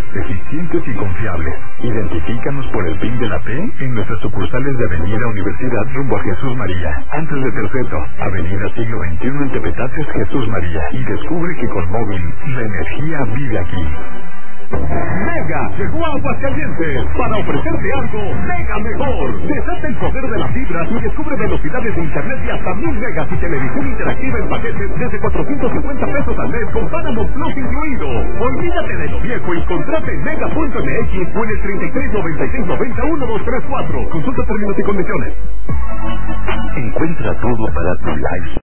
eficientes y confiables. Identifícanos por el PIN de la P en nuestras sucursales de Avenida Universidad rumbo a Jesús María, antes de Terceto, Avenida Siglo XXI en Tepetates, Jesús María. Y descubre que con móvil, la energía vive aquí. Mega llegó a Aguascalientes para ofrecerte algo mega mejor. Desata el poder de la fibra y descubre velocidades de internet de hasta 1000 megas y televisión interactiva en paquetes desde 450 pesos al mes con Paramount Plus incluido. Olvídate de lo viejo y contrate en mega.mx o en el 33 96 90 1234. Consulta términos y condiciones. Encuentra todo para tu live